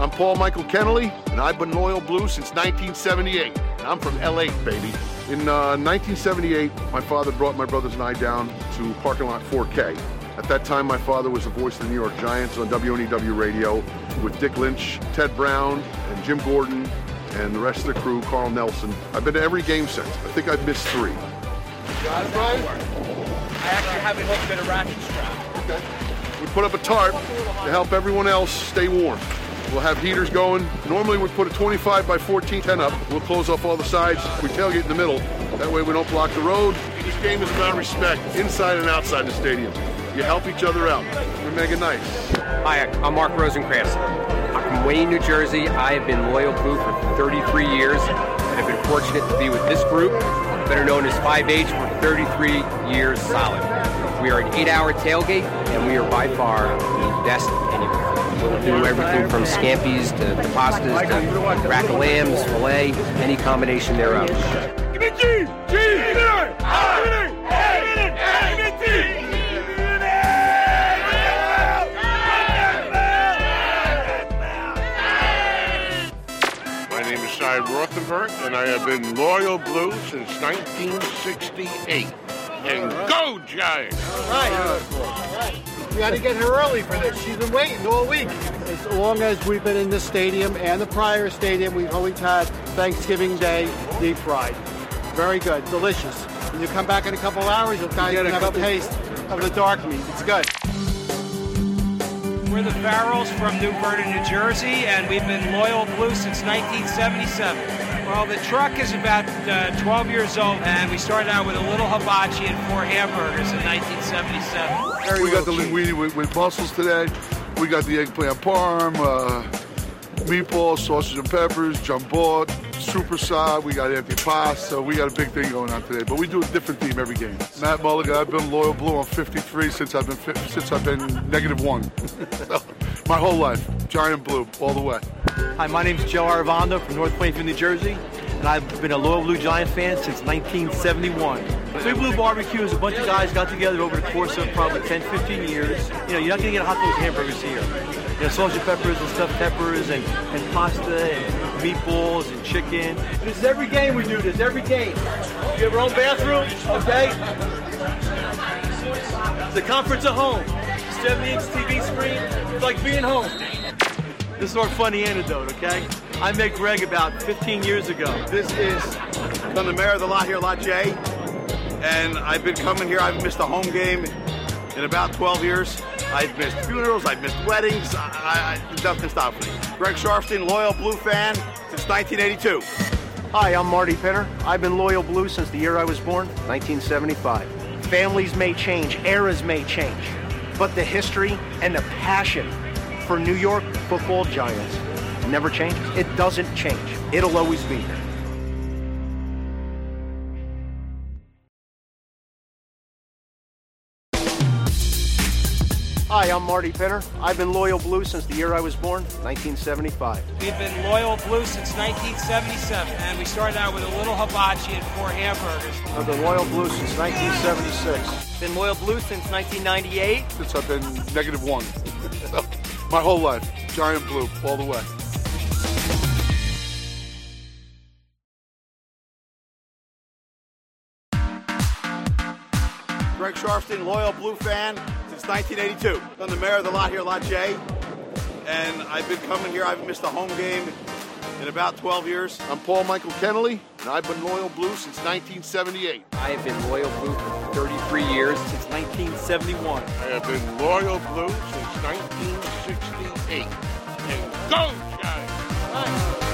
I'm Paul Michael Kennelly, and I've been Loyal Blue since 1978. And I'm from L.A., baby. In 1978, my father brought my brothers and I down to parking lot 4K. At that time, my father was the voice of the New York Giants on WNEW radio with Dick Lynch, Ted Brown, and Jim Gordon, and the rest of the crew, Carl Nelson. I've been to every game since. I think I've missed 3. Got it, Brian? I actually have it hooked at a ratchet strap. Okay. We put up a tarp to help everyone else stay warm. We'll have heaters going. Normally we put a 25 by 14 tent up. We'll close off all the sides. We tailgate in the middle. That way we don't block the road. This game is about respect, inside and outside the stadium. You help each other out. We make it nice. Hi, I'm Mark Rosenkrantz. I'm from Wayne, New Jersey. I have been Loyal Blue for 33 years and have been fortunate to be with this group, better known as 5H, for 33 years solid. We are an 8-hour tailgate, and we are by far the best anywhere. We'll do everything from scampies to pastas to rack of lambs, filet, any combination thereof. Give me G! G! Give me R! Give me A! Give me T! My name is Cy Rothenberg, and I have been Loyal Blue since 1968. And go Giants! All right. We got to get her early for this. She's been waiting all week. As long as we've been in this stadium and the prior stadium, we've always had Thanksgiving Day deep fried. Very good, delicious. When you come back in a couple hours, you'll kind of have a taste of the dark meat. It's good. We're the Farrells from New Vernon, New Jersey, and we've been Loyal Blue since 1977. Well, the truck is about 12 years old, and we started out with a little hibachi and 4 hamburgers in 1977. We got the linguine with mussels today. We got the eggplant parm, meatballs, sausage and peppers, jambot, supersad. We got antipasta. We got a big thing going on today. But we do a different theme every game. Matt Mulligan. I've been Loyal Blue on 53 since I've been -1. So, my whole life, Giant Blue all the way. Hi, my name's Joe Arvando from North Plainfield, New Jersey, and I've been a Loyal Blue Giant fan since 1971. Big Blue Barbecue is a bunch of guys got together over the course of probably 10, 15 years. You know, you're not going to get hot dogs and hamburgers here. You know, sausage peppers and stuffed peppers and pasta and meatballs and chicken. This is every game we do this, every game. You have our own bathroom, okay? The comforts of home. 70-inch TV screen, it's like being home. This is our funny anecdote, okay? I met Greg about 15 years ago. This is on the mayor of the lot here, Lot J. And I've been coming here. I've missed a home game in about 12 years. I've missed funerals. I've missed weddings. Nothing stops me. Greg Sharfstein, Loyal Blue fan since 1982. Hi, I'm Marty Pinner. I've been Loyal Blue since the year I was born, 1975. Families may change, eras may change, but the history and the passion for New York football Giants never changes. It doesn't change. It'll always be there. Hi, I'm Marty Pinner. I've been Loyal Blue since the year I was born, 1975. We've been Loyal Blue since 1977, and we started out with a little hibachi and 4 hamburgers. I've been Loyal Blue since 1976. Been Loyal Blue since 1998. Since I've been -1. So, my whole life, Giant Blue all the way. Greg Sharfstein, Loyal Blue fan since 1982. I'm the mayor of the lot here, Lot J. And I've been coming here. I've missed a home game in about 12 years. I'm Paul Michael Kennelly, and I've been Loyal Blue since 1978. I have been Loyal Blue for 33 years. Since 1971. I have been Loyal Blue since 1968. And go Giants!